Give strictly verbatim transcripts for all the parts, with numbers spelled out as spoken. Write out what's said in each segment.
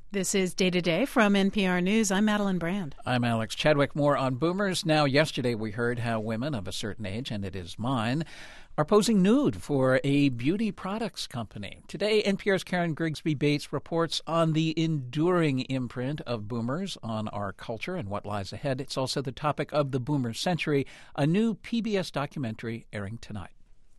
This is Day to Day from N P R News. I'm Madeline Brand. I'm Alex Chadwick. More on boomers. Now, yesterday we heard how women of a certain age, and it is mine, are posing nude for a beauty products company. Today, N P R's Karen Grigsby Bates reports on the enduring imprint of boomers on our culture and what lies ahead. It's also the topic of the Boomer Century, a new P B S documentary airing tonight.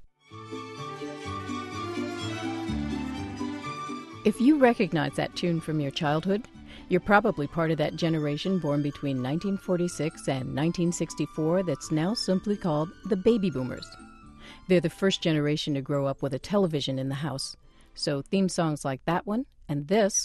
If you recognize that tune from your childhood, you're probably part of that generation born between nineteen forty-six and nineteen sixty-four that's now simply called the baby boomers. They're the first generation to grow up with a television in the house. So theme songs like that one and this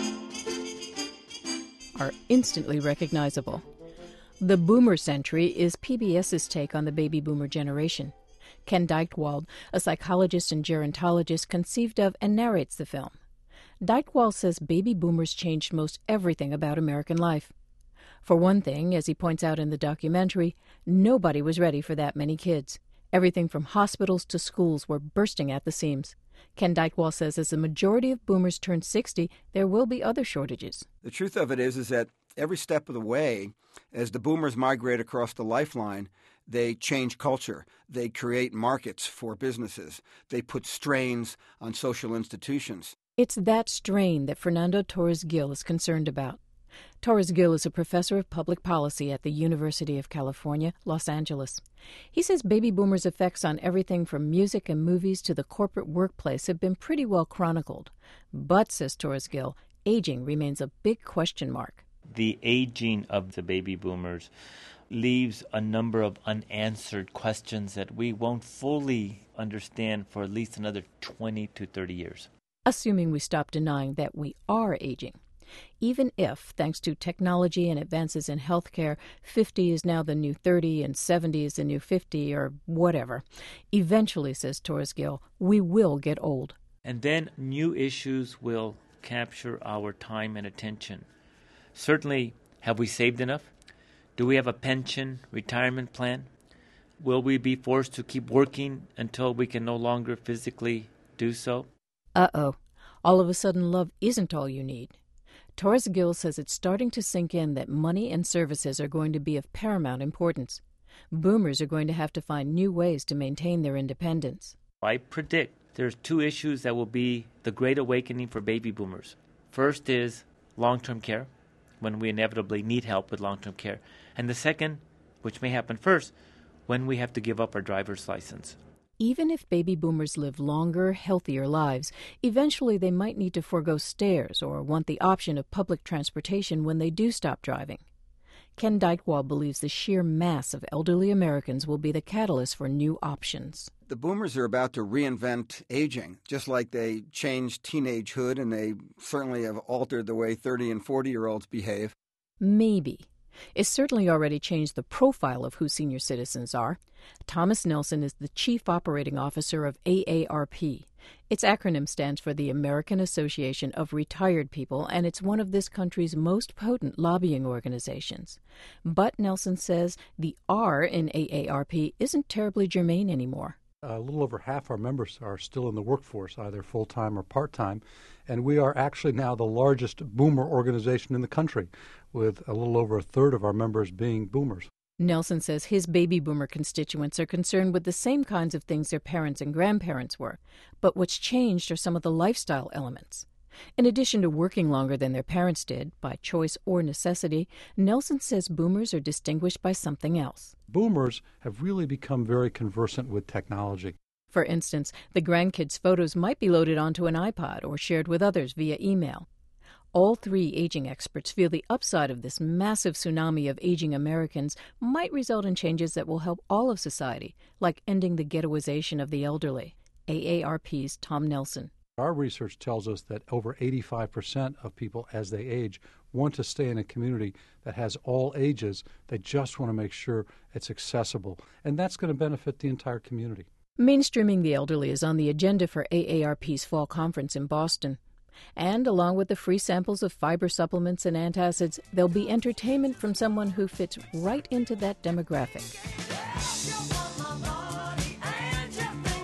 are instantly recognizable. The Boomer Century is P B S's take on the baby boomer generation. Ken Dykewald, a psychologist and gerontologist, conceived of and narrates the film. Dykewald says baby boomers changed most everything about American life. For one thing, as he points out in the documentary, nobody was ready for that many kids. Everything from hospitals to schools were bursting at the seams. Ken Dykewald says as the majority of boomers turn sixty, there will be other shortages. The truth of it is, is that every step of the way, as the boomers migrate across the lifeline, they change culture. They create markets for businesses. They put strains on social institutions. It's that strain that Fernando Torres-Gil is concerned about. Torres-Gil is a professor of public policy at the University of California, Los Angeles. He says baby boomers' effects on everything from music and movies to the corporate workplace have been pretty well chronicled. But, says Torres-Gil, aging remains a big question mark. The aging of the baby boomers leaves a number of unanswered questions that we won't fully understand for at least another twenty to thirty years. Assuming we stop denying that we are aging. Even if, thanks to technology and advances in healthcare, fifty is now the new thirty and seventy is the new fifty or whatever, eventually, says Torres-Gil, we will get old. And then new issues will capture our time and attention. Certainly, have we saved enough? Do we have a pension, retirement plan? Will we be forced to keep working until we can no longer physically do so? Uh-oh. All of a sudden, love isn't all you need. Torres-Gil says it's starting to sink in that money and services are going to be of paramount importance. Boomers are going to have to find new ways to maintain their independence. I predict there's two issues that will be the great awakening for baby boomers. First is long-term care, when we inevitably need help with long-term care. And the second, which may happen first, when we have to give up our driver's license. Even if baby boomers live longer, healthier lives, eventually they might need to forego stairs or want the option of public transportation when they do stop driving. Ken Dykewald believes the sheer mass of elderly Americans will be the catalyst for new options. The boomers are about to reinvent aging, just like they changed teenagehood, and they certainly have altered the way thirty and forty-year-olds behave. Maybe. It's certainly already changed the profile of who senior citizens are. Thomas Nelson is the Chief Operating Officer of A A R P. Its acronym stands for the American Association of Retired People, and it's one of this country's most potent lobbying organizations. But, Nelson says, the R in A A R P isn't terribly germane anymore. A little over half our members are still in the workforce, either full-time or part-time, and we are actually now the largest boomer organization in the country, with a little over a third of our members being boomers. Nelson says his baby boomer constituents are concerned with the same kinds of things their parents and grandparents were, but what's changed are some of the lifestyle elements. In addition to working longer than their parents did, by choice or necessity, Nelson says boomers are distinguished by something else. Boomers have really become very conversant with technology. For instance, the grandkids' photos might be loaded onto an iPod or shared with others via email. All three aging experts feel the upside of this massive tsunami of aging Americans might result in changes that will help all of society, like ending the ghettoization of the elderly. A A R P's Tom Nelson. Our research tells us that over eighty-five percent of people as they age want to stay in a community that has all ages. They just want to make sure it's accessible, and that's going to benefit the entire community. Mainstreaming the elderly is on the agenda for A A R P's fall conference in Boston. And along with the free samples of fiber supplements and antacids, there'll be entertainment from someone who fits right into that demographic.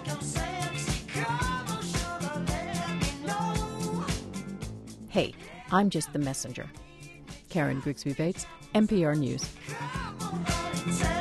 Hey, I'm just the messenger. Karen Grigsby Bates, N P R News. Come on,